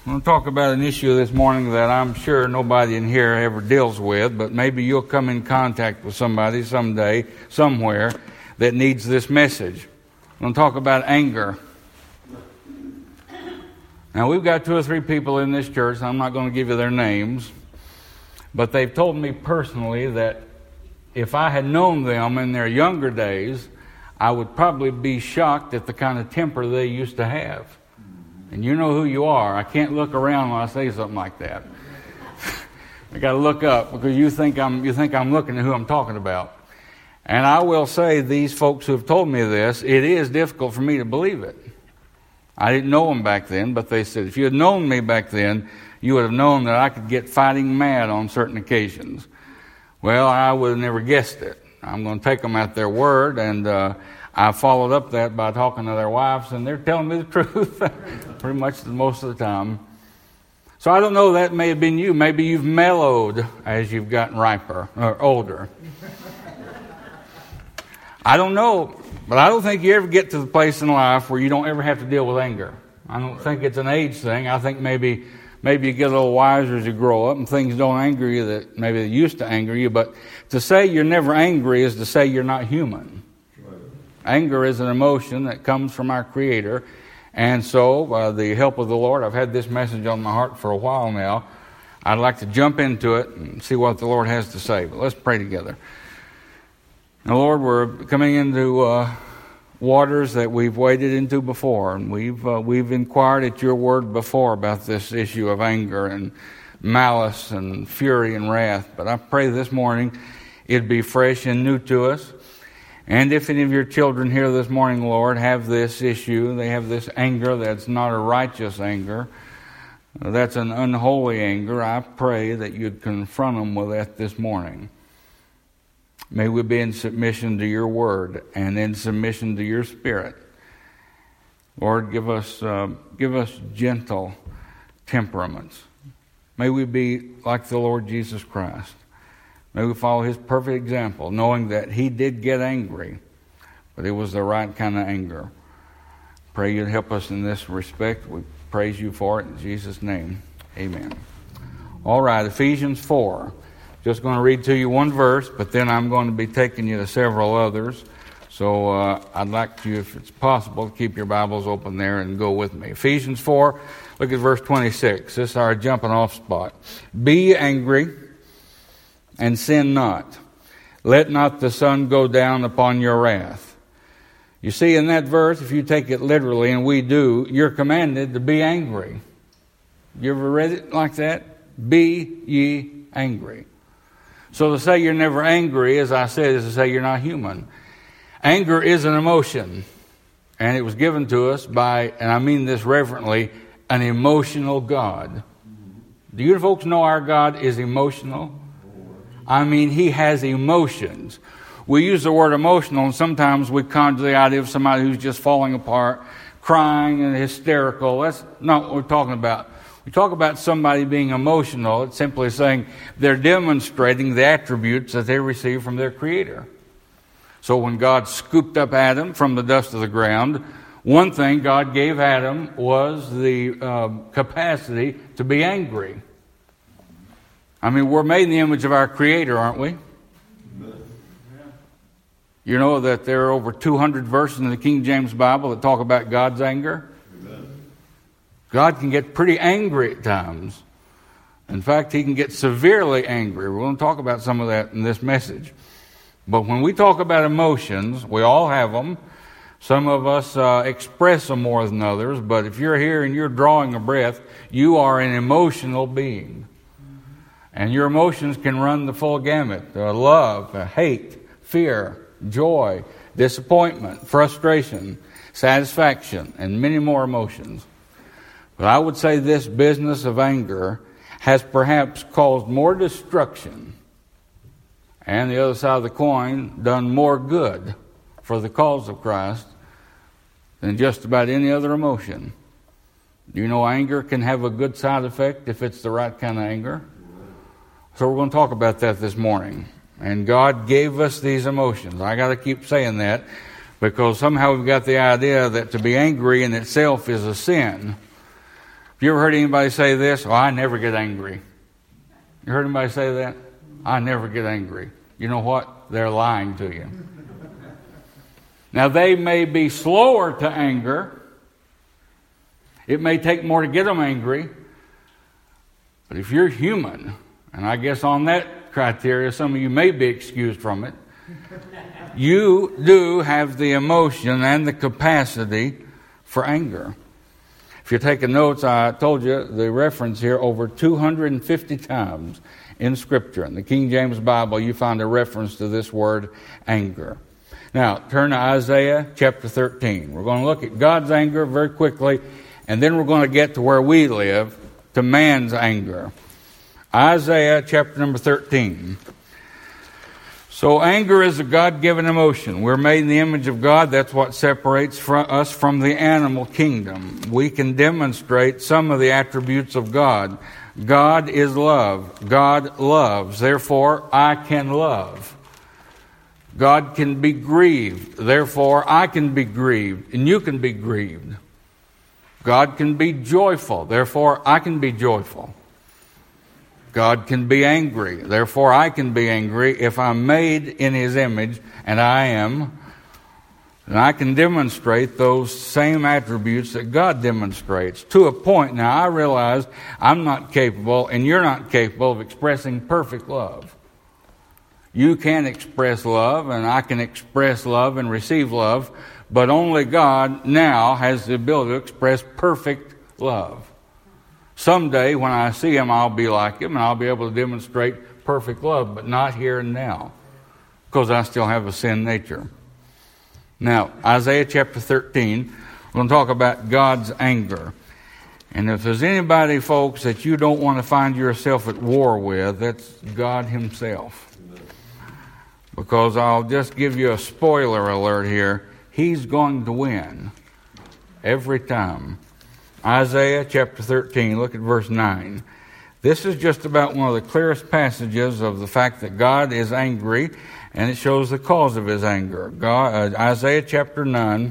I'm going to talk about an issue this morning that I'm sure nobody in here ever deals with, but maybe you'll come in contact with somebody someday, somewhere, that needs this message. I'm going to talk about anger. Now, we've got 2 or 3 people in this church, I'm not going to give you their names, but they've told me personally that if I had known them in their younger days, I would probably be shocked at the kind of temper they used to have. And you know who you are. I can't look around when I say something like that. I got to look up because you think I'm looking at who I'm talking about. And I will say, these folks who have told me this, it is difficult for me to believe it. I didn't know them back then, but they said, if you had known me back then, you would have known that I could get fighting mad on certain occasions. Well, I would have never guessed it. I'm going to take them at their word, and I followed up that by talking to their wives, and they're telling me the truth pretty much most of the time. So I don't know, that may have been you. Maybe you've mellowed as you've gotten riper or older. I don't know, but I don't think you ever get to the place in life where you don't ever have to deal with anger. I don't think it's an age thing. I think maybe you get a little wiser as you grow up and things don't anger you that maybe they used to anger you. But to say you're never angry is to say you're not human. Anger is an emotion that comes from our Creator. And so, by the help of the Lord, I've had this message on my heart for a while now. I'd like to jump into it and see what the Lord has to say. But let's pray together. Now, Lord, we're coming into waters that we've waded into before. And we've inquired at your word before about this issue of anger and malice and fury and wrath. But I pray this morning it'd be fresh and new to us. And if any of your children here this morning, Lord, have this issue, they have this anger that's not a righteous anger, that's an unholy anger, I pray that you'd confront them with that this morning. May we be in submission to your word and in submission to your spirit. Lord, give us gentle temperaments. May we be like the Lord Jesus Christ. May we follow his perfect example, knowing that he did get angry, but it was the right kind of anger. Pray you'd help us in this respect. We praise you for it in Jesus' name. Amen. All right, Ephesians 4. Just going to read to you one verse, but then I'm going to be taking you to several others. So I'd like you, if it's possible, to keep your Bibles open there and go with me. Ephesians 4, look at verse 26. This is our jumping off spot. Be angry and sin not. Let not the sun go down upon your wrath. You see, in that verse, if you take it literally, and we do, you're commanded to be angry. You ever read it like that? Be ye angry. So to say you're never angry, as I said, is to say you're not human. Anger is an emotion, and it was given to us by, and I mean this reverently, an emotional God. Do you folks know our God is emotional? I mean, he has emotions. We use the word emotional, and sometimes we conjure the idea of somebody who's just falling apart, crying and hysterical. That's not what we're talking about. We talk about somebody being emotional. It's simply saying they're demonstrating the attributes that they receive from their Creator. So when God scooped up Adam from the dust of the ground, one thing God gave Adam was the capacity to be angry. I mean, we're made in the image of our Creator, aren't we? You know that there are over 200 verses in the King James Bible that talk about God's anger. God can get pretty angry at times. In fact, he can get severely angry. We're going to talk about some of that in this message. But when we talk about emotions, we all have them. Some of us express them more than others. But if you're here and you're drawing a breath, you are an emotional being. And your emotions can run the full gamut. Love, hate, fear, joy, disappointment, frustration, satisfaction, and many more emotions. But I would say this business of anger has perhaps caused more destruction, and the other side of the coin, done more good for the cause of Christ than just about any other emotion. Do you know anger can have a good side effect if it's the right kind of anger? So we're going to talk about that this morning. And God gave us these emotions. I got to keep saying that because somehow we've got the idea that to be angry in itself is a sin. If You ever heard anybody say this? Oh, I never get angry. You heard anybody say that? I never get angry. You know what? They're lying to you. Now, they may be slower to anger. It may take more to get them angry. But if you're human, and I guess on that criteria, some of you may be excused from it, you do have the emotion and the capacity for anger. If you're taking notes, I told you the reference here over 250 times in Scripture. In the King James Bible, you find a reference to this word, anger. Now, turn to Isaiah chapter 13. We're going to look at God's anger very quickly, and then we're going to get to where we live, to man's anger. Isaiah chapter number 13. So anger is a God-given emotion. We're made in the image of God. That's what separates us from the animal kingdom. We can demonstrate some of the attributes of God. God is love. God loves. Therefore, I can love. God can be grieved. Therefore, I can be grieved. And you can be grieved. God can be joyful. Therefore, I can be joyful. God can be angry. Therefore, I can be angry. If I'm made in His image, and I am, then I can demonstrate those same attributes that God demonstrates. To a point, now I realize I'm not capable, and you're not capable of expressing perfect love. You can express love, and I can express love and receive love, but only God now has the ability to express perfect love. Someday, when I see Him, I'll be like Him, and I'll be able to demonstrate perfect love, but not here and now, because I still have a sin nature. Now, Isaiah chapter 13, we're going to talk about God's anger. And if there's anybody, folks, that you don't want to find yourself at war with, that's God Himself. Because I'll just give you a spoiler alert here. He's going to win every time. Isaiah chapter 13, look at verse 9. This is just about one of the clearest passages of the fact that God is angry, and it shows the cause of His anger. Isaiah chapter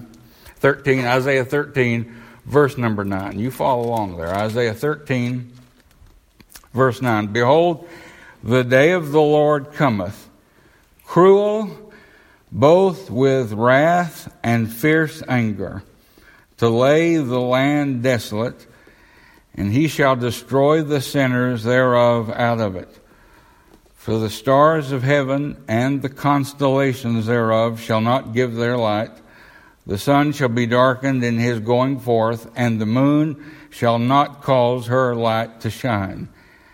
13, Isaiah 13, verse number 9. You follow along there. Isaiah 13, verse 9. Behold, the day of the Lord cometh, cruel, both with wrath and fierce anger, to lay the land desolate, and He shall destroy the sinners thereof out of it. For the stars of heaven and the constellations thereof shall not give their light. The sun shall be darkened in his going forth, and the moon shall not cause her light to shine.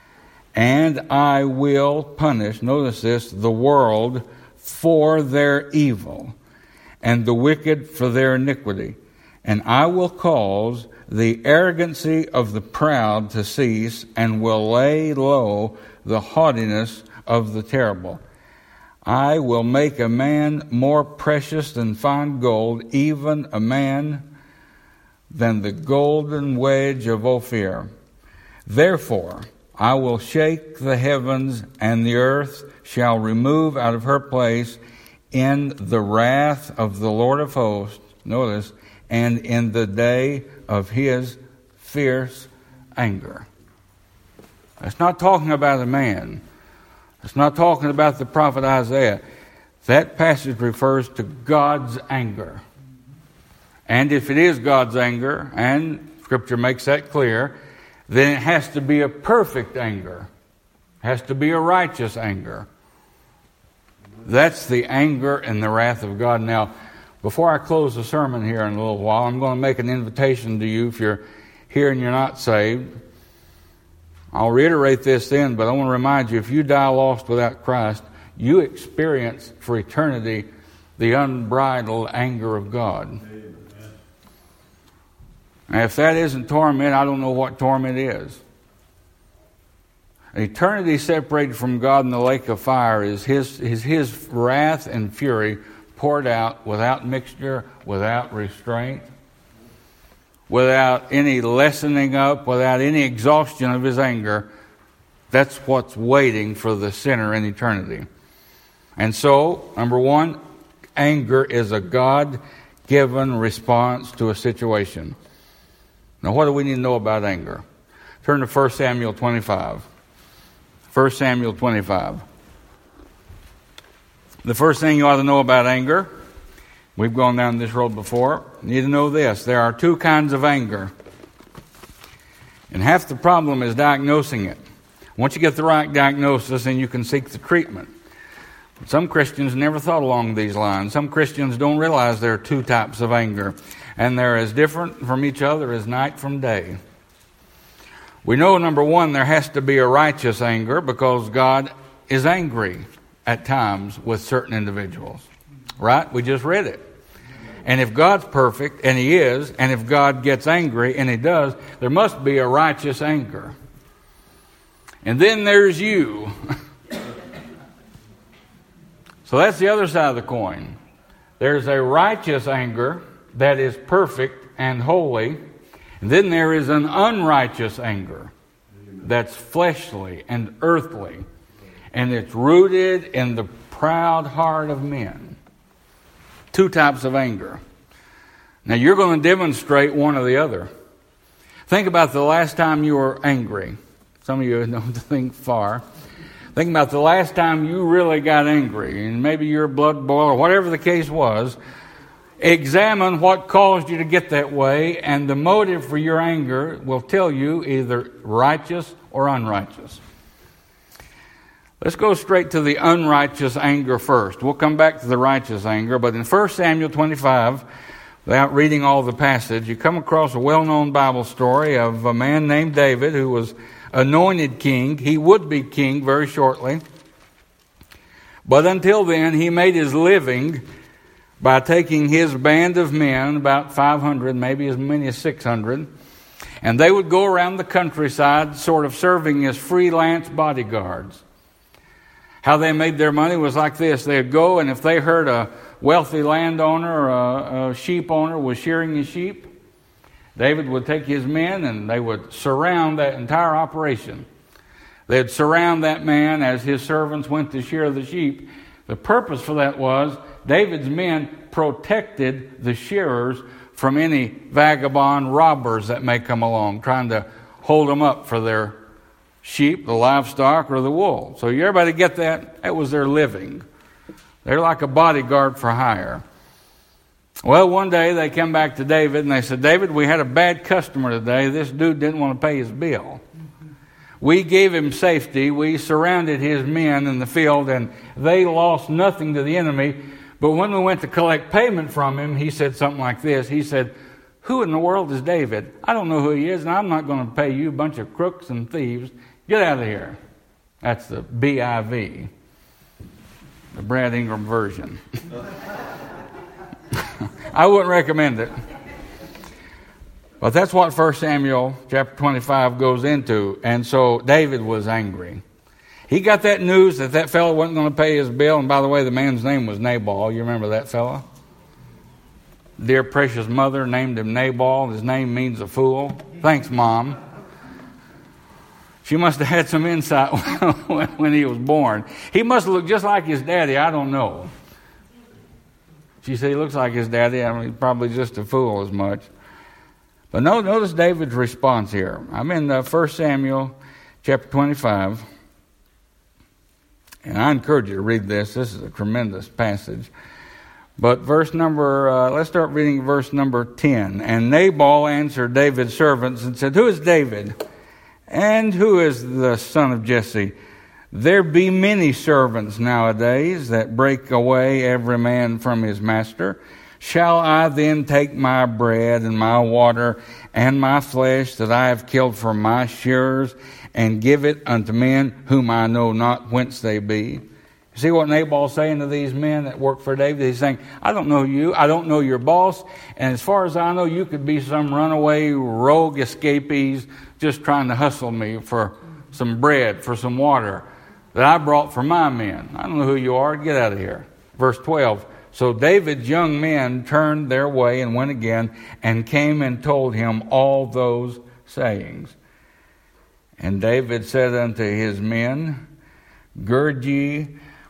And I will punish, notice this, the world for their evil, and the wicked for their iniquity. And I will cause the arrogancy of the proud to cease, and will lay low the haughtiness of the terrible. I will make a man more precious than fine gold, even a man than the golden wedge of Ophir. Therefore, I will shake the heavens, and the earth shall remove out of her place in the wrath of the Lord of hosts. Notice, and in the day of His fierce anger. It's not talking about a man. It's not talking about the prophet Isaiah. That passage refers to God's anger. And if it is God's anger, and Scripture makes that clear, then it has to be a perfect anger. It has to be a righteous anger. That's the anger and the wrath of God. Now, before I close the sermon here in a little while, I'm going to make an invitation to you if you're here and you're not saved. I'll reiterate this then, but I want to remind you, if you die lost without Christ, you experience for eternity the unbridled anger of God. And if that isn't torment, I don't know what torment is. Eternity separated from God in the lake of fire is His wrath and fury poured out without mixture, without restraint, without any lessening up, without any exhaustion of His anger. That's what's waiting for the sinner in eternity. And so, number one, anger is a God-given response to a situation. Now, what do we need to know about anger? Turn to 1 Samuel 25. 1 Samuel 25. The first thing you ought to know about anger, we've gone down this road before, you need to know this. There are two kinds of anger. And half the problem is diagnosing it. Once you get the right diagnosis, then you can seek the treatment. Some Christians never thought along these lines. Some Christians don't realize there are two types of anger, and they're as different from each other as night from day. We know, number one, there has to be a righteous anger because God is angry at times with certain individuals. Right? We just read it. And if God's perfect, and He is, and if God gets angry, and He does, there must be a righteous anger. And then there's you. So that's the other side of the coin. There's a righteous anger that is perfect and holy. And then there is an unrighteous anger that's fleshly and earthly. And it's rooted in the proud heart of men. Two types of anger. Now you're going to demonstrate one or the other. Think about the last time you were angry. Some of you don't think far. Think about the last time you really got angry, and maybe your blood boiled or whatever the case was. Examine what caused you to get that way, and the motive for your anger will tell you either righteous or unrighteous. Let's go straight to the unrighteous anger first. We'll come back to the righteous anger, but in 1 Samuel 25, without reading all the passage, you come across a well-known Bible story of a man named David who was anointed king. He would be king very shortly. But until then, he made his living by taking his band of men, about 500, maybe as many as 600, and they would go around the countryside sort of serving as freelance bodyguards. How they made their money was like this. They'd go, and if they heard a wealthy landowner or a sheep owner was shearing his sheep, David would take his men and they would surround that entire operation. They'd surround that man as his servants went to shear the sheep. The purpose for that was David's men protected the shearers from any vagabond robbers that may come along, trying to hold them up for their sheep, the livestock, or the wool. So everybody get that? That was their living. They're like a bodyguard for hire. Well, one day they came back to David and they said, David, we had a bad customer today. This dude didn't want to pay his bill. We gave him safety. We surrounded his men in the field and they lost nothing to the enemy. But when we went to collect payment from him, he said something like this. He said, who in the world is David? I don't know who he is, and I'm not going to pay you a bunch of crooks and thieves. Get out of here. That's the BIV, the Brad Ingram version. I wouldn't recommend it. But that's what 1 Samuel chapter 25 goes into. And so David was angry. He got that news that that fellow wasn't going to pay his bill. And by the way, the man's name was Nabal. You remember that fellow? Dear precious mother named him Nabal. His name means a fool. Thanks, Mom. She must have had some insight when he was born. He must have looked just like his daddy. I don't know. She said he looks like his daddy. I mean, he's probably just a fool as much. But notice David's response here. I'm in 1 Samuel chapter 25. And I encourage you to read this. This is a tremendous passage. But let's start reading verse number 10. And Nabal answered David's servants and said, who is David? And who is the son of Jesse? There be many servants nowadays that break away every man from his master. Shall I then take my bread and my water and my flesh that I have killed for my shearers and give it unto men whom I know not whence they be? See what Nabal's saying to these men that work for David? He's saying, I don't know you. I don't know your boss. And as far as I know, you could be some runaway rogue escapees just trying to hustle me for some bread, for some water that I brought for my men. I don't know who you are. Get out of here. Verse 12. So David's young men turned their way and went again and came and told him all those sayings. And David said unto his men, gird ye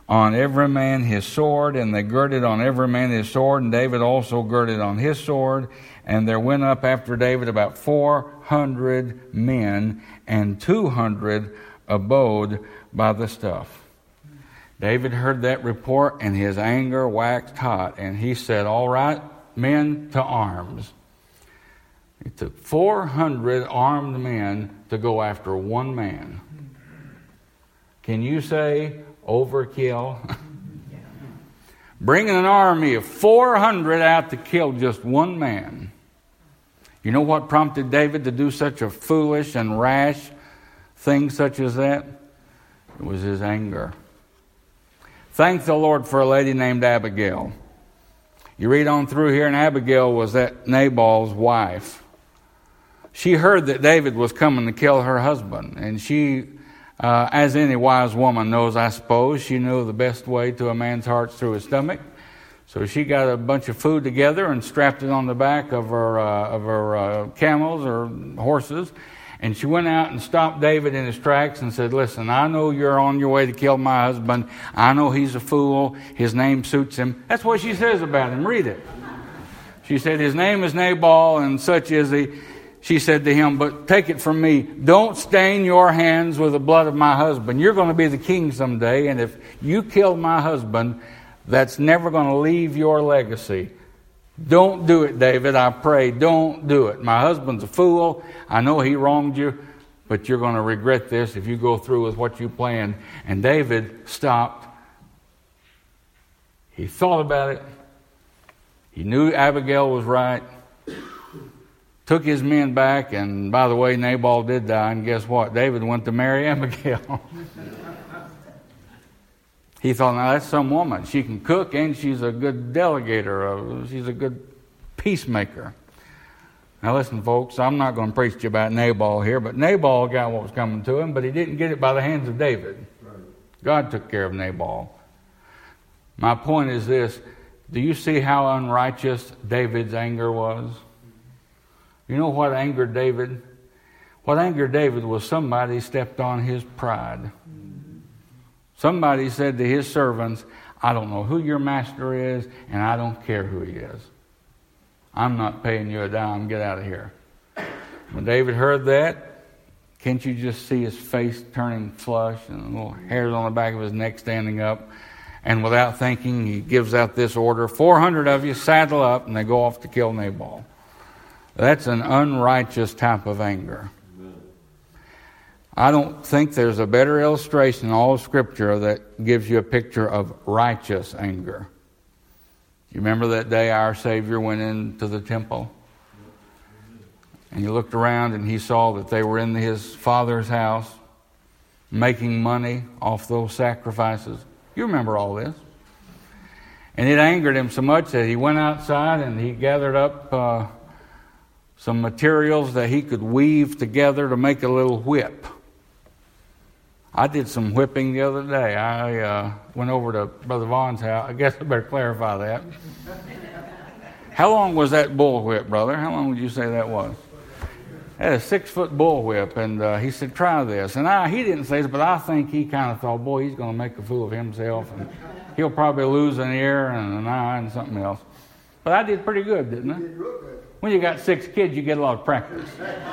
on every man his sword, and they girded on every man his sword, and David also girded on his sword. And there went up after David about 400 men, and 200 abode by the stuff. David heard that report, and his anger waxed hot, and he said, all right, men, to arms. It took 400 armed men to go after one man. Can you say overkill? Bringing an army of 400 out to kill just one man. You know what prompted David to do such a foolish and rash thing such as that? It was his anger. Thank the Lord for a lady named Abigail. You read on through here, and Abigail was that Nabal's wife. She heard that David was coming to kill her husband, and she, as any wise woman knows, I suppose, she knew the best way to a man's heart's through his stomach. So she got a bunch of food together and strapped it on the back of her camels or horses, and she went out and stopped David in his tracks and said, listen, I know you're on your way to kill my husband. I know he's a fool. His name suits him. That's what she says about him. Read it. She said, his name is Nabal, and such is he. She said to him, but take it from me, don't stain your hands with the blood of my husband. You're going to be the king someday, and if you kill my husband, that's never going to leave your legacy. Don't do it, David, I pray. Don't do it. My husband's a fool. I know he wronged you, but you're going to regret this if you go through with what you planned. And David stopped. He thought about it. He knew Abigail was right. Took his men back, and by the way, Nabal did die, and guess what? David went to marry Abigail. He thought, now that's some woman. She can cook, and she's a good delegator. She's a good peacemaker. Now listen, folks, I'm not going to preach to you about Nabal here, but Nabal got what was coming to him, but he didn't get it by the hands of David. God took care of Nabal. My point is this. Do you see how unrighteous David's anger was? You know what angered David? What angered David was somebody stepped on his pride. Somebody said to his servants, I don't know who your master is, and I don't care who he is. I'm not paying you a dime. Get out of here. When David heard that, can't you just see his face turning flush and little hairs on the back of his neck standing up? And without thinking, he gives out this order, 400 of you saddle up, and they go off to kill Nabal. That's an unrighteous type of anger. I don't think there's a better illustration in all of Scripture that gives you a picture of righteous anger. You remember that day our Savior went into the temple? And he looked around and he saw that they were in his Father's house making money off those sacrifices. You remember all this. And it angered him so much that he went outside and he gathered up some materials that he could weave together to make a little whip. I did some whipping the other day. I went over to Brother Vaughn's house. I guess I better clarify that. How long was that bull whip, brother? How long would you say that was? I had a 6-foot bull whip, and he said, try this. And he didn't say this, but I think he kind of thought, boy, he's going to make a fool of himself, and he'll probably lose an ear and an eye and something else. But I did pretty good, didn't I? When you got 6 kids, you get a lot of practice.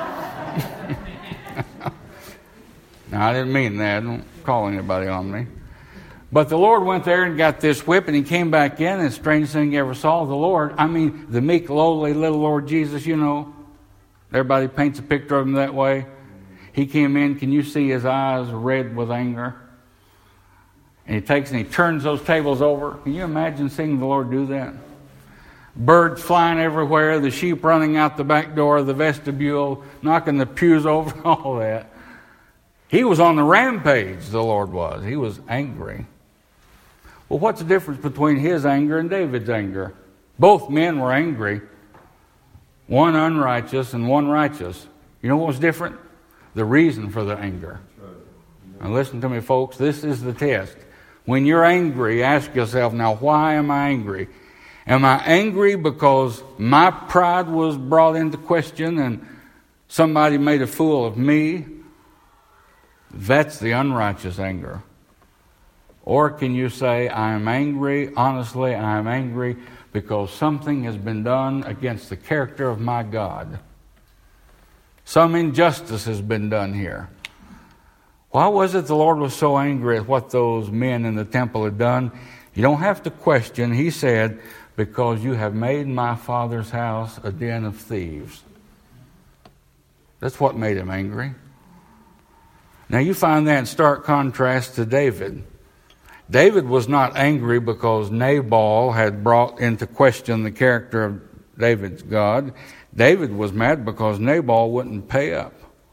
Now, I didn't mean that. Don't call anybody on me. But the Lord went there and got this whip, and he came back in, and the strangest thing you ever saw, the Lord, the meek, lowly little Lord Jesus, you know. Everybody paints a picture of him that way. He came in. Can you see his eyes red with anger? And he takes and he turns those tables over. Can you imagine seeing the Lord do that? Birds flying everywhere, the sheep running out the back door of the vestibule, knocking the pews over, all that. He was on the rampage, the Lord was. He was angry. Well, what's the difference between his anger and David's anger? Both men were angry. One unrighteous and one righteous. You know what was different? The reason for the anger. Now listen to me, folks. This is the test. When you're angry, ask yourself, now why am I angry? Am I angry because my pride was brought into question and somebody made a fool of me? That's the unrighteous anger. Or can you say, I am angry, honestly, I am angry because something has been done against the character of my God. Some injustice has been done here. Why was it the Lord was so angry at what those men in the temple had done? You don't have to question. He said, because you have made my Father's house a den of thieves. That's what made him angry. Now you find that in stark contrast to David. David was not angry because Nabal had brought into question the character of David's God. David was mad because Nabal wouldn't pay up.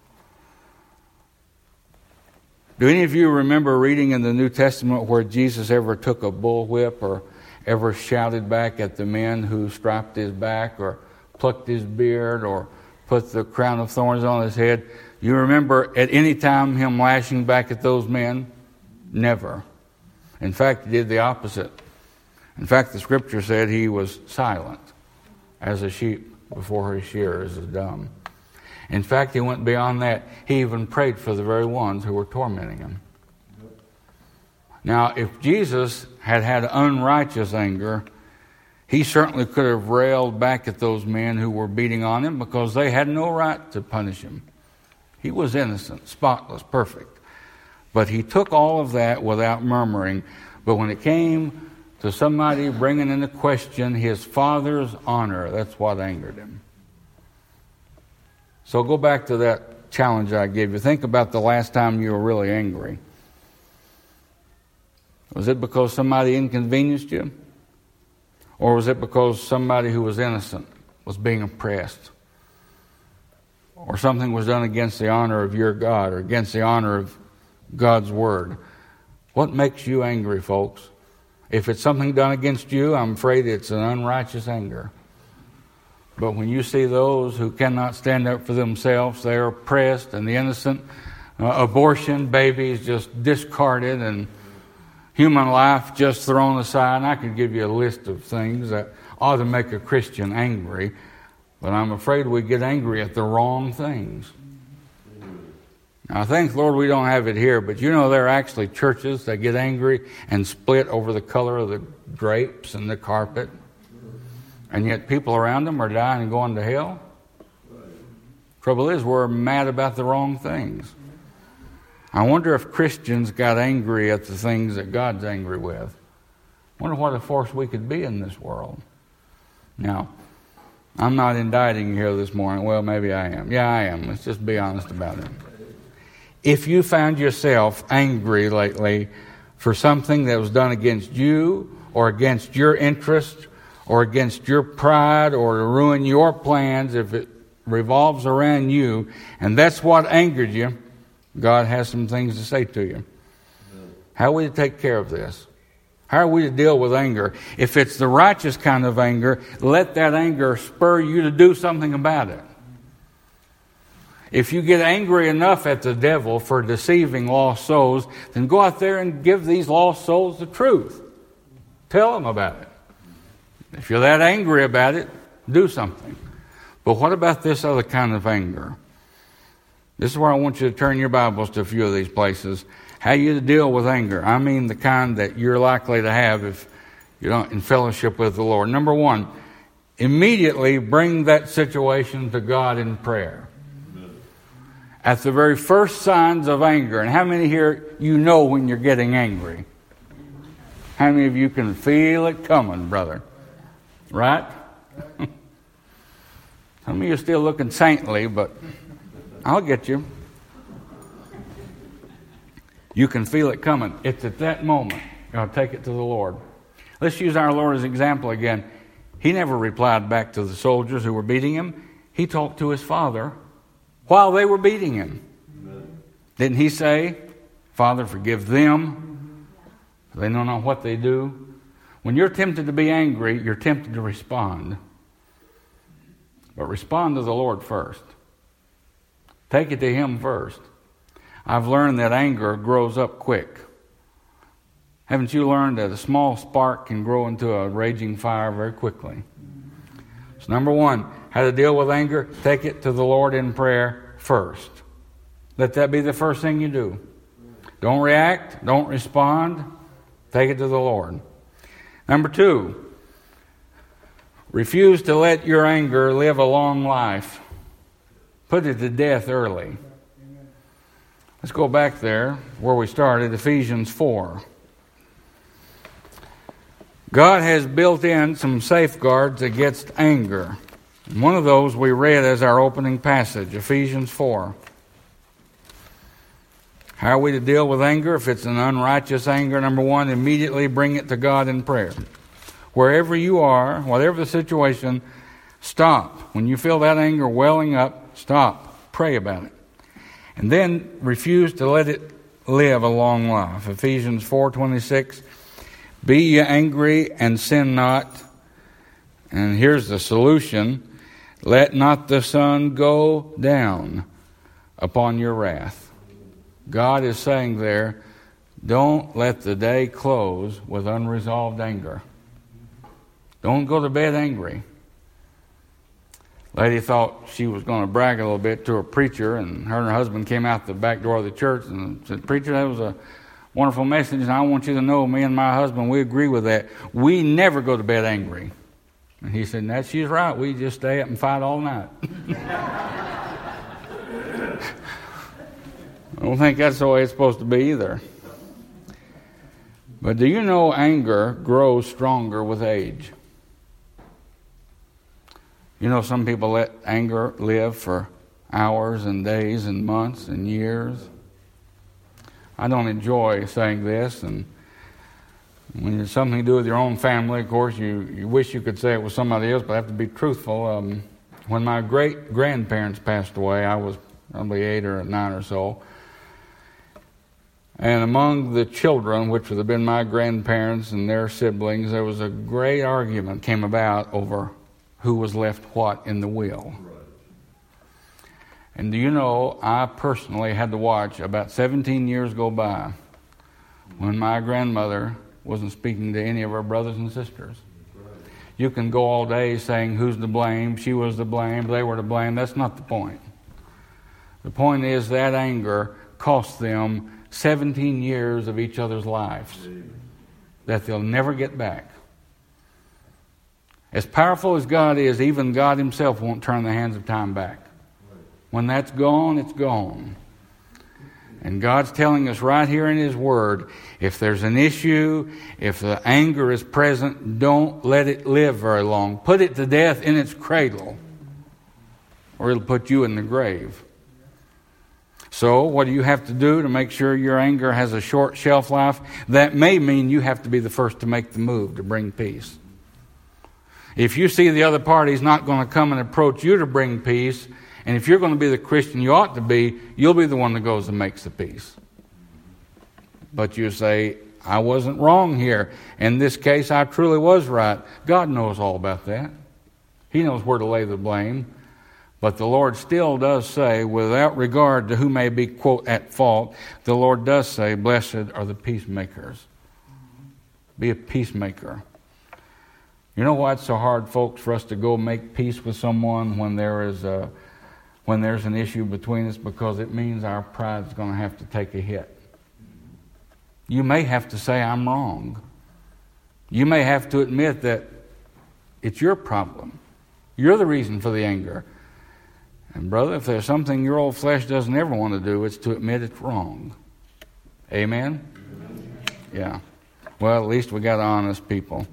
Do any of you remember reading in the New Testament where Jesus ever took a bullwhip or ever shouted back at the men who striped his back or plucked his beard or put the crown of thorns on his head? You remember at any time him lashing back at those men? Never. In fact, he did the opposite. In fact, the scripture said he was silent as a sheep before his shearers is dumb. In fact, he went beyond that. He even prayed for the very ones who were tormenting him. Now, if Jesus had had unrighteous anger, he certainly could have railed back at those men who were beating on him because they had no right to punish him. He was innocent, spotless, perfect. But he took all of that without murmuring. But when it came to somebody bringing into question his Father's honor, that's what angered him. So go back to that challenge I gave you. Think about the last time you were really angry. Was it because somebody inconvenienced you? Or was it because somebody who was innocent was being oppressed? Or something was done against the honor of your God or against the honor of God's Word? What makes you angry, folks? If it's something done against you, I'm afraid it's an unrighteous anger. But when you see those who cannot stand up for themselves, they're oppressed, and the innocent, abortion, babies just discarded, and human life just thrown aside. And I could give you a list of things that ought to make a Christian angry, but I'm afraid we get angry at the wrong things. Now, I thank the Lord we don't have it here, but you know there are actually churches that get angry and split over the color of the drapes and the carpet. And yet people around them are dying and going to hell. Trouble is, we're mad about the wrong things. I wonder if Christians got angry at the things that God's angry with. I wonder what a force we could be in this world. Now, I'm not indicting you here this morning. Well, maybe I am. Yeah, I am. Let's just be honest about it. If you found yourself angry lately for something that was done against you or against your interest or against your pride or to ruin your plans, if it revolves around you, and that's what angered you, God has some things to say to you. How are we to take care of this? How are we to deal with anger? If it's the righteous kind of anger, let that anger spur you to do something about it. If you get angry enough at the devil for deceiving lost souls, then go out there and give these lost souls the truth. Tell them about it. If you're that angry about it, do something. But what about this other kind of anger? This is where I want you to turn your Bibles to a few of these places. How you deal with anger. I mean the kind that you're likely to have if you're not in fellowship with the Lord. Number one, immediately bring that situation to God in prayer. At the very first signs of anger. And how many here you know when you're getting angry? How many of you can feel it coming, brother? Right? Some of you are still looking saintly, but I'll get you. You can feel it coming. It's at that moment. You'll take it to the Lord. Let's use our Lord as an example again. He never replied back to the soldiers who were beating him. He talked to his Father while they were beating him. Amen. Didn't he say, Father, forgive them, for they know not what they do? When you're tempted to be angry, you're tempted to respond. But respond to the Lord first. Take it to Him first. I've learned that anger grows up quick. Haven't you learned that a small spark can grow into a raging fire very quickly? So number one, how to deal with anger? Take it to the Lord in prayer first. Let that be the first thing you do. Don't react. Don't respond. Take it to the Lord. Number 2, refuse to let your anger live a long life. Put it to death early. Let's go back there where we started, Ephesians 4. God has built in some safeguards against anger. And one of those we read as our opening passage, Ephesians 4. How are we to deal with anger? If it's an unrighteous anger, number 1, immediately bring it to God in prayer. Wherever you are, whatever the situation, stop. When you feel that anger welling up, stop. Pray about it. And then refuse to let it live a long life. Ephesians 4:26. Be ye angry and sin not. And here's the solution. Let not the sun go down upon your wrath. God is saying there, don't let the day close with unresolved anger. Don't go to bed angry. Lady thought she was going to brag a little bit to her preacher, and her husband came out the back door of the church and said, "Preacher, that was a wonderful message, and I want you to know, me and my husband, we agree with that. We never go to bed angry." And he said, "That she's right. We just stay up and fight all night." I don't think that's the way it's supposed to be either. But do you know anger grows stronger with age? You know, some people let anger live for hours and days and months and years. I don't enjoy saying this, and when it's something to do with your own family, of course, you wish you could say it was somebody else, but I have to be truthful. When my great-grandparents passed away, I was probably 8 or 9 or so, and among the children, which would have been my grandparents and their siblings, there was a great argument came about over who was left what in the will. And do you know, I personally had to watch about 17 years go by when my grandmother wasn't speaking to any of her brothers and sisters. You can go all day saying who's to blame, she was to blame, they were to blame. That's not the point. The point is that anger cost them 17 years of each other's lives that they'll never get back. As powerful as God is, even God himself won't turn the hands of time back. When that's gone, it's gone. And God's telling us right here in his word, if there's an issue, if the anger is present, don't let it live very long. Put it to death in its cradle, or it'll put you in the grave. So what do you have to do to make sure your anger has a short shelf life? That may mean you have to be the first to make the move to bring peace. If you see the other party's not going to come and approach you to bring peace, and if you're going to be the Christian you ought to be, you'll be the one that goes and makes the peace. But you say, I wasn't wrong here. In this case, I truly was right. God knows all about that. He knows where to lay the blame. But the Lord still does say, without regard to who may be, quote, at fault, the Lord does say, blessed are the peacemakers. Be a peacemaker. You know why it's so hard, folks, for us to go make peace with someone when there's an issue between us? Because it means our pride is going to have to take a hit. You may have to say, I'm wrong. You may have to admit that it's your problem. You're the reason for the anger. And brother, if there's something your old flesh doesn't ever want to do, it's to admit it's wrong. Amen? Yeah. Well, at least we got honest people.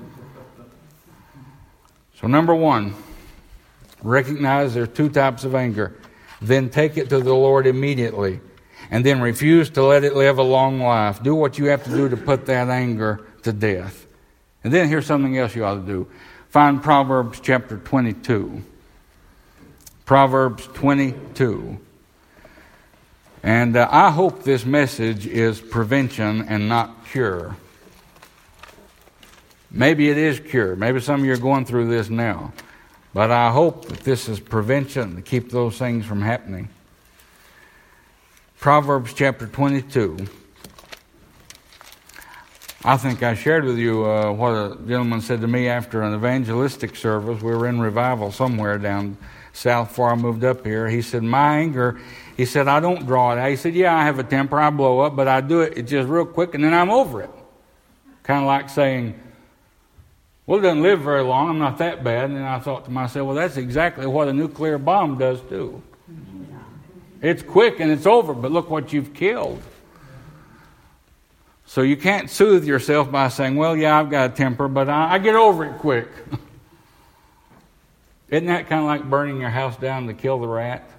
So number one, recognize there are two types of anger. Then take it to the Lord immediately. And then refuse to let it live a long life. Do what you have to do to put that anger to death. And then here's something else you ought to do. Find Proverbs chapter 22. Proverbs 22. And I hope this message is prevention and not cure. Maybe it is cure. Maybe some of you are going through this now. But I hope that this is prevention to keep those things from happening. Proverbs chapter 22. I think I shared with you what a gentleman said to me after an evangelistic service. We were in revival somewhere down south before I moved up here. He said, my anger, he said, I don't draw it out. He said, yeah, I have a temper. I blow up, but I do it just real quick, and then I'm over it. Kind of like saying, well, it doesn't live very long, I'm not that bad. And then I thought to myself, well, that's exactly what a nuclear bomb does too. It's quick and it's over, but look what you've killed. So you can't soothe yourself by saying, well, yeah, I've got a temper, but I get over it quick. Isn't that kind of like burning your house down to kill the rat?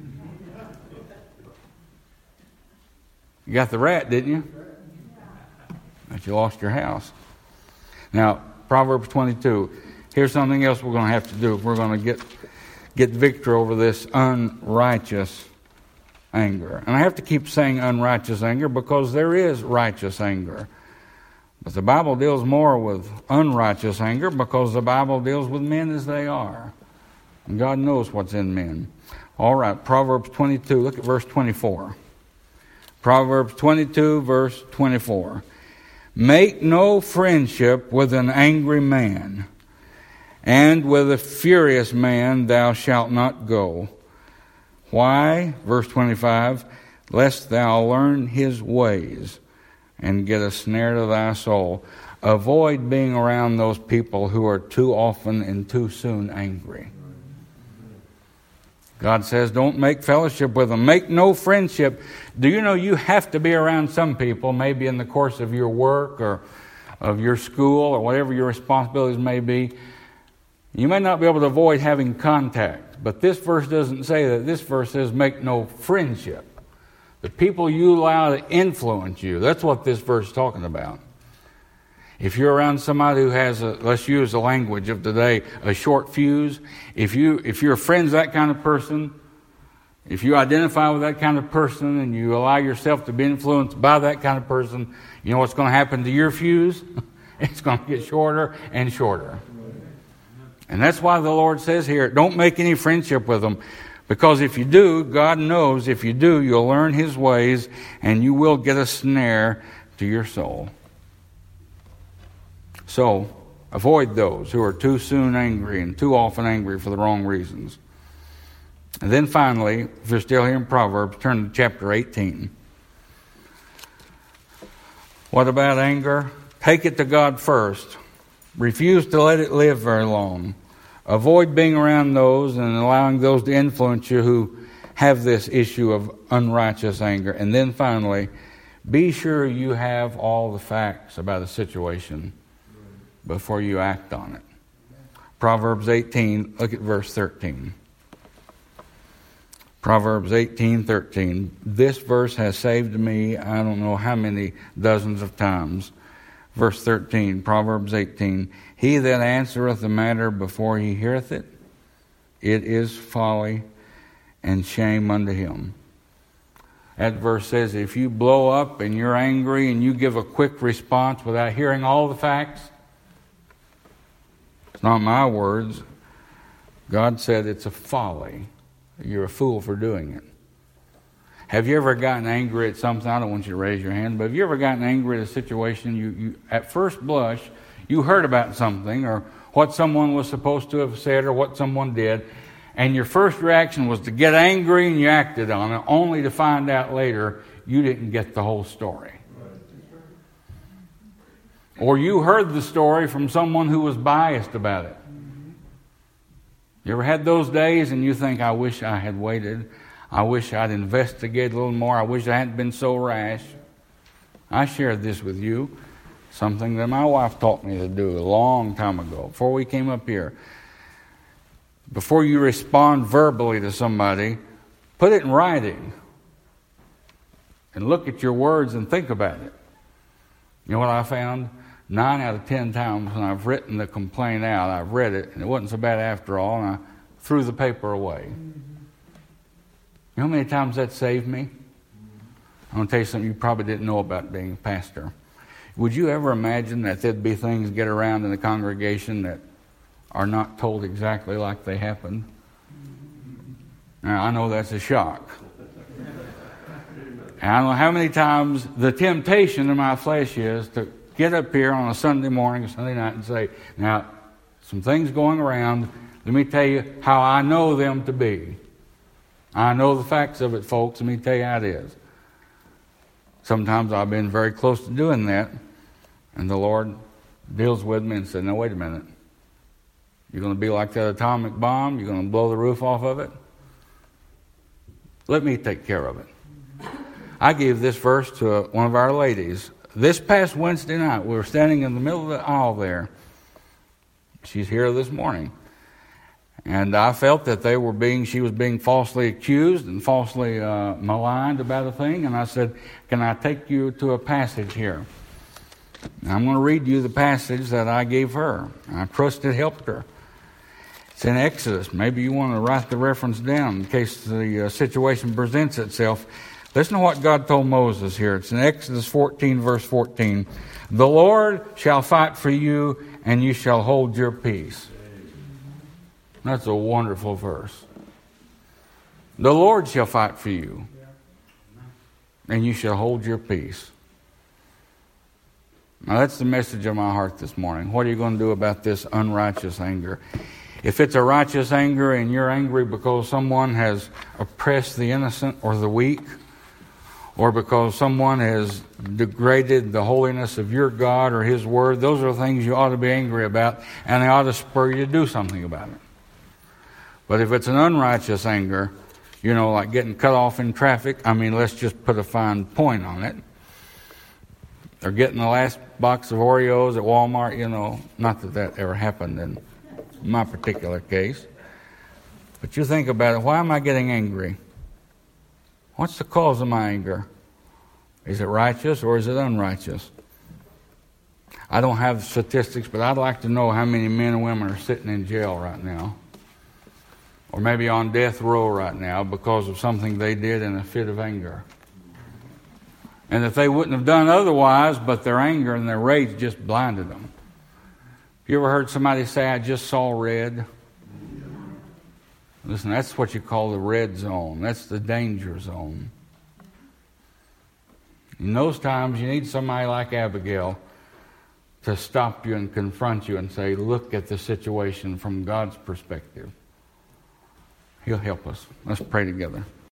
You got the rat, didn't you? But you lost your house. Now, Proverbs 22. Here's something else we're going to have to do if we're going to get victory over this unrighteous anger. And I have to keep saying unrighteous anger because there is righteous anger. But the Bible deals more with unrighteous anger because the Bible deals with men as they are. And God knows what's in men. All right, Proverbs 22, look at verse 24. Proverbs 22, verse 24. Make no friendship with an angry man, and with a furious man thou shalt not go. Why? Verse 25, lest thou learn his ways and get a snare to thy soul. Avoid being around those people who are too often and too soon angry. God says, don't make fellowship with them. Make no friendship. Do you know you have to be around some people, maybe in the course of your work or of your school or whatever your responsibilities may be. You may not be able to avoid having contact, but this verse doesn't say that. This verse says make no friendship. The people you allow to influence you, that's what this verse is talking about. If you're around somebody who has, let's use the language of today, a short fuse, if you're friends with that kind of person, if you identify with that kind of person and you allow yourself to be influenced by that kind of person, you know what's going to happen to your fuse? It's going to get shorter and shorter. And that's why the Lord says here, don't make any friendship with them. Because if you do, God knows if you do, you'll learn His ways and you will get a snare to your soul. So, avoid those who are too soon angry and too often angry for the wrong reasons. And then finally, if you're still here in Proverbs, turn to chapter 18. What about anger? Take it to God first. Refuse to let it live very long. Avoid being around those and allowing those to influence you who have this issue of unrighteous anger. And then finally, be sure you have all the facts about a situation before you act on it. Proverbs 18, look at verse 13. Proverbs 18:13. This verse has saved me, I don't know how many dozens of times. Verse 13, Proverbs 18. He that answereth the matter before he heareth it, it is folly and shame unto him. That verse says if you blow up and you're angry and you give a quick response without hearing all the facts, it's not my words. God said it's a folly. You're a fool for doing it. Have you ever gotten angry at something? I don't want you to raise your hand, but have you ever gotten angry at a situation you at first blush, you heard about something or what someone was supposed to have said or what someone did, and your first reaction was to get angry and you acted on it, only to find out later you didn't get the whole story. Or you heard the story from someone who was biased about it. You ever had those days and you think, I wish I had waited. I wish I'd investigated a little more. I wish I hadn't been so rash. I shared this with you, something that my wife taught me to do a long time ago, before we came up here. Before you respond verbally to somebody, put it in writing. And look at your words and think about it. You know what I found? 9 out of 10 times when I've written the complaint out, I've read it, and it wasn't so bad after all, and I threw the paper away. You know how many times that saved me? I'm going to tell you something you probably didn't know about being a pastor. Would you ever imagine that there'd be things get around in the congregation that are not told exactly like they happened? Now, I know that's a shock. And I don't know how many times the temptation in my flesh is to get up here on a Sunday morning or Sunday night and say, now, some things going around, let me tell you how I know them to be. I know the facts of it, folks. Let me tell you how it is. Sometimes I've been very close to doing that. And the Lord deals with me and said, no, wait a minute. You're going to be like that atomic bomb? You're going to blow the roof off of it? Let me take care of it. I gave this verse to one of our ladies. This past Wednesday night, we were standing in the middle of the aisle there. She's here this morning. And I felt that she was being falsely accused and falsely maligned about a thing. And I said, can I take you to a passage here? And I'm going to read you the passage that I gave her. I trust it helped her. It's in Exodus. Maybe you want to write the reference down in case the situation presents itself. Listen to what God told Moses here. It's in Exodus 14, verse 14. The Lord shall fight for you, and you shall hold your peace. That's a wonderful verse. The Lord shall fight for you, and you shall hold your peace. Now that's the message of my heart this morning. What are you going to do about this unrighteous anger? If it's a righteous anger and you're angry because someone has oppressed the innocent or the weak, or because someone has degraded the holiness of your God or His Word, those are things you ought to be angry about, and they ought to spur you to do something about it. But if it's an unrighteous anger, like getting cut off in traffic, let's just put a fine point on it. Or getting the last box of Oreos at Walmart, not that ever happened in my particular case. But you think about it, why am I getting angry? What's the cause of my anger? Is it righteous or is it unrighteous? I don't have statistics, but I'd like to know how many men and women are sitting in jail right now. Or maybe on death row right now because of something they did in a fit of anger. And if they wouldn't have done otherwise, but their anger and their rage just blinded them. You ever heard somebody say, I just saw red? Listen, that's what you call the red zone. That's the danger zone. In those times, you need somebody like Abigail to stop you and confront you and say, look at the situation from God's perspective. He'll help us. Let's pray together.